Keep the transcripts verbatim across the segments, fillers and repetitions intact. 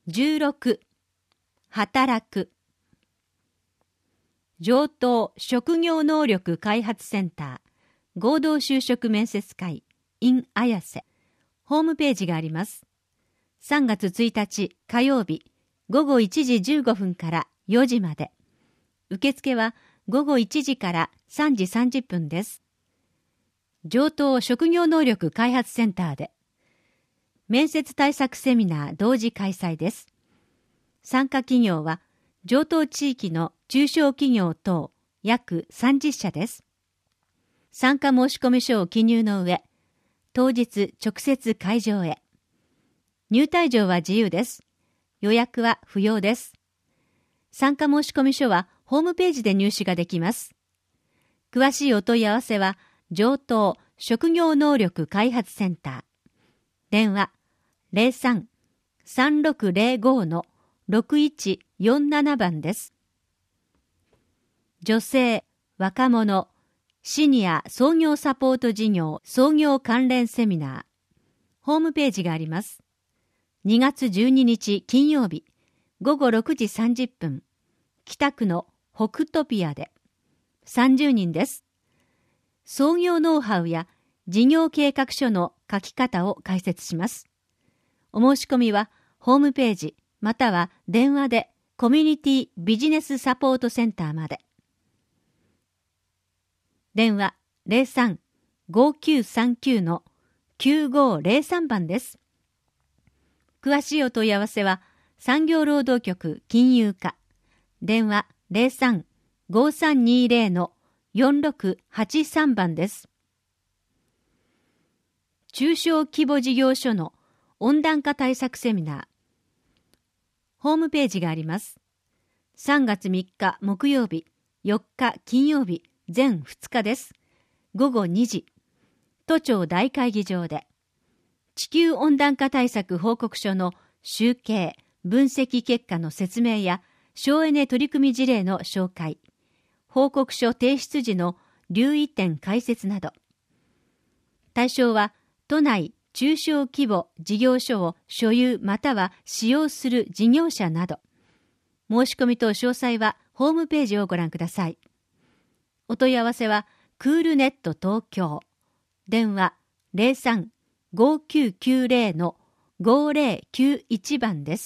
じゅうろく、働く。城東職業能力開発センター合同就職面接会 in 綾瀬ホームページがあります。さんがつついたち火曜日ごごいちじじゅうごふんからよじまで。受付はごごいちじからさんじさんじゅっぷんです。城東職業能力開発センターで面接対策セミナー同時開催です。参加企業は城東地域の中小企業等約さんじゅっしゃです。参加申込書を記入の上、当日直接会場へ。入退場は自由です。予約は不要です。参加申込書はホームページで入手ができます。詳しいお問い合わせは城東職業能力開発センター。電話 ゼロさん さんろくゼロご のろくいちよんなな 番です。女性、若者、シニア創業サポート事業創業関連セミナー。ホームページがあります。にがつじゅうににち金曜日ごごろくじさんじゅっぷん、北区の北トピアでさんじゅうにんです。創業ノウハウや事業計画書の書き方を解説します。お申し込みはホームページまたは電話でコミュニティビジネスサポートセンターまで。電話 ゼロさん ごきゅうさんきゅう のきゅうごゼロさん 番です。詳しいお問い合わせは産業労働局金融課電話 ゼロさん ごさんにゼロ のよんろくはちさん 番です。中小規模事業所の温暖化対策セミナー。ホームページがあります。さんがつみっか木曜日、よっか金曜日、全ふつかです。ごごにじ、都庁大会議場で、地球温暖化対策報告書の集計、分析結果の説明や省エネ取り組み事例の紹介、報告書提出時の留意点解説など。対象は、都内中小規模事業所を所有または使用する事業者など。申し込みと詳細はホームページをご覧ください。お問い合わせはクールネット東京。電話 ゼロさん ごきゅうきゅうゼロ のごゼロきゅういち 番です。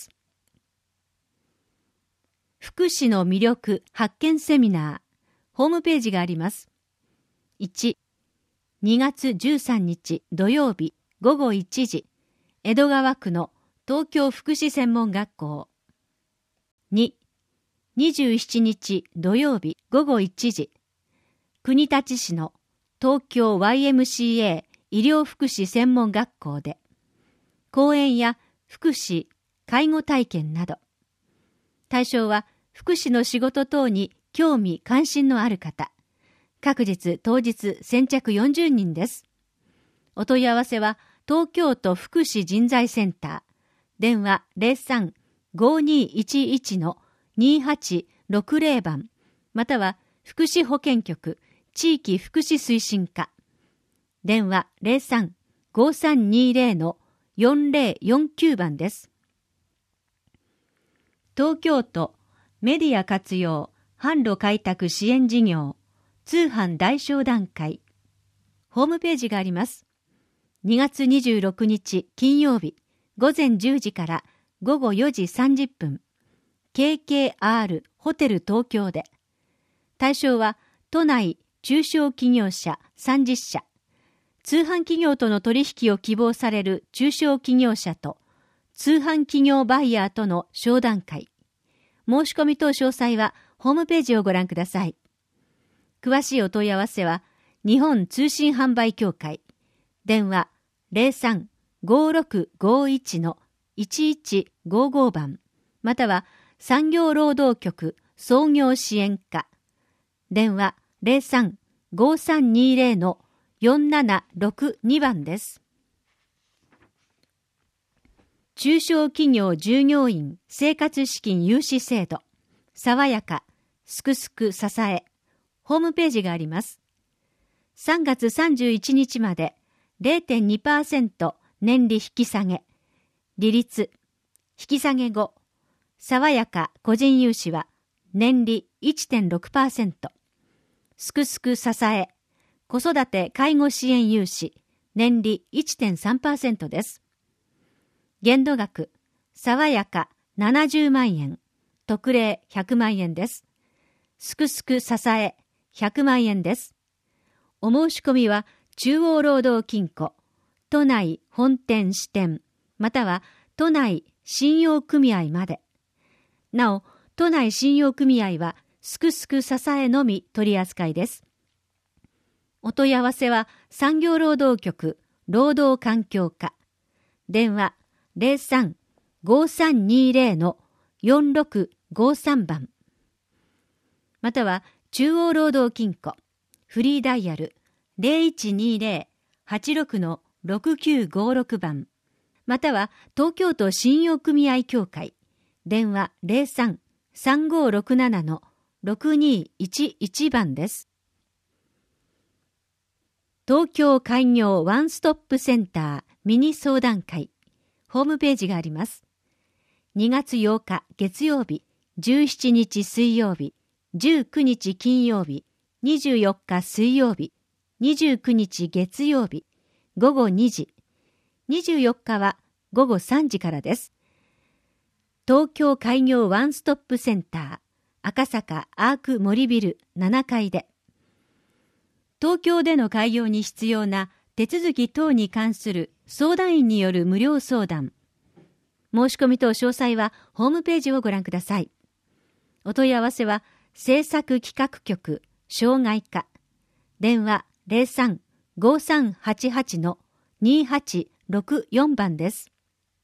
福祉の魅力発見セミナー。ホームページがあります。いち、にがつじゅうさんにち土曜日ごごいちじ、江戸川区の東京福祉専門学校。に、にじゅうしちにち土曜日ごごいちじ、国立市の東京 ワイエムシーエー 医療福祉専門学校で、講演や福祉、介護体験など。対象は福祉の仕事等に興味関心のある方。各日当日先着よんじゅうにんです。お問い合わせは東京都福祉人材センター。電話 ゼロさん ごにいちいち のにはちろくゼロ 番。または福祉保健局地域福祉推進課。電話 ゼロさん ごさんにゼロ のよんゼロよんきゅう 番です。東京都メディア活用販路開拓支援事業通販大商談会。ホームページがあります。にがつにじゅうろくにち金曜日ごぜんじゅうじからごごよじさんじゅっぷん ケーケーアール ホテル東京で。対象は都内中小企業者さんじゅっしゃ。通販企業との取引を希望される中小企業者と通販企業バイヤーとの商談会。申し込み等詳細はホームページをご覧ください。詳しいお問い合わせは日本通信販売協会。電話 ゼロさん ごろくごいち のいちいちごご 番。または産業労働局創業支援課。電話 ゼロさん ごさんにゼロ のよんななろくに 番です。中小企業従業員生活資金融資制度。爽やか、すくすく支え。ホームページがあります。さんがつさんじゅういちにちまで ゼロてんにパーセント 年利引き下げ。利率引き下げ後、爽やか個人融資は年利 いってんろくパーセント、すくすく支え子育て介護支援融資年利 いってんさんパーセント です。限度額、爽やかななじゅうまんえん、特例ひゃくまんえんです。すくすく支えひゃくまんえんです。お申し込みは中央労働金庫、都内本店支店、または都内信用組合まで。なお、都内信用組合はすくすく支えのみ取り扱いです。お問い合わせは産業労働局労働環境課、電話 ゼロさん ごさんにゼロ のよんろくごさん 番、または中央労働金庫フリーダイヤル ゼロいちにゼロ はちろく のろくきゅうごろく 番、または東京都信用組合協会電話 ゼロさん さんごろくなな のろくにいちいち 番です。東京開業ワンストップセンターミニ相談会ホームページがあります。にがつようか月曜日、じゅうしちにち水曜日、じゅうくにち金曜日、にじゅうよっか水曜日、にじゅうくにち月曜日、ごごにじ、にじゅうよっかはごごさんじからです。東京開業ワンストップセンター赤坂アーク森ビルななかいで、東京での開業に必要な手続き等に関する相談員による無料相談。申し込み等詳細はホームページをご覧ください。お問い合わせは政策企画局障害課電話 ゼロさん ごさんはちはち のにはちろくよん 番です。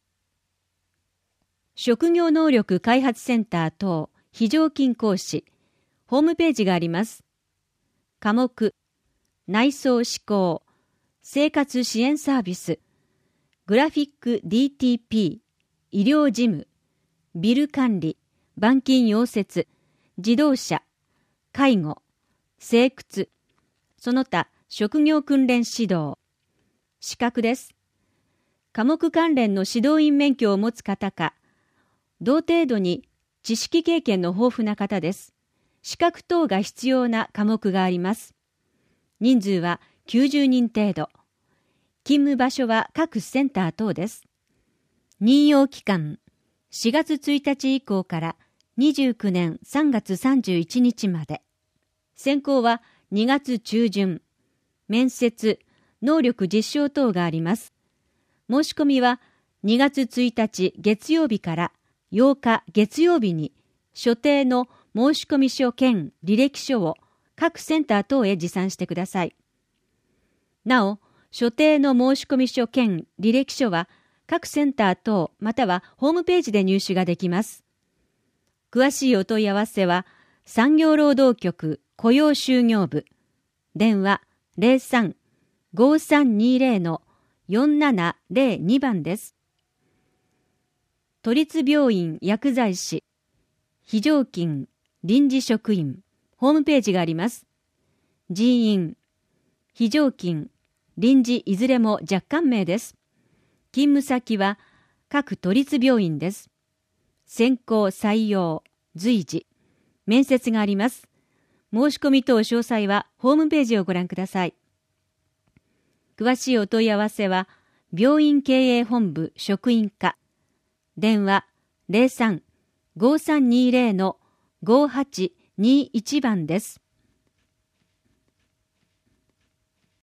職業能力開発センター等非常勤講師ホームページがあります。科目、内装施工、生活支援サービス、グラフィック ディーティーピー、医療事務、ビル管理、板金溶接、自動車、介護、製靴、その他職業訓練指導、資格です。科目関連の指導員免許を持つ方か、同程度に知識経験の豊富な方です。資格等が必要な科目があります。人数はきゅうじゅうにん程度。勤務場所は各センター等です。任用期間、しがつついたち以降からにじゅうきゅうねんさんがつさんじゅういちにちまで。選考はにがつちゅうじゅん。面接、能力実証等があります。申し込みはにがつついたち月曜日からようか月曜日に所定の申込書兼履歴書を各センター等へ持参してください。なお、所定の申込書兼履歴書は各センター等またはホームページで入手ができます。詳しいお問い合わせは産業労働局雇用就業部電話 ゼロさん ごさんにゼロ のよんななゼロに 番です。都立病院薬剤師、非常勤、臨時職員、ホームページがあります。人員、非常勤、臨時いずれも若干名です。勤務先は各都立病院です。選考採用、随時、面接があります。申し込み等詳細はホームページをご覧ください。詳しいお問い合わせは病院経営本部職員課電話 ゼロさん ごさんにゼロ のごはちにいち 番です。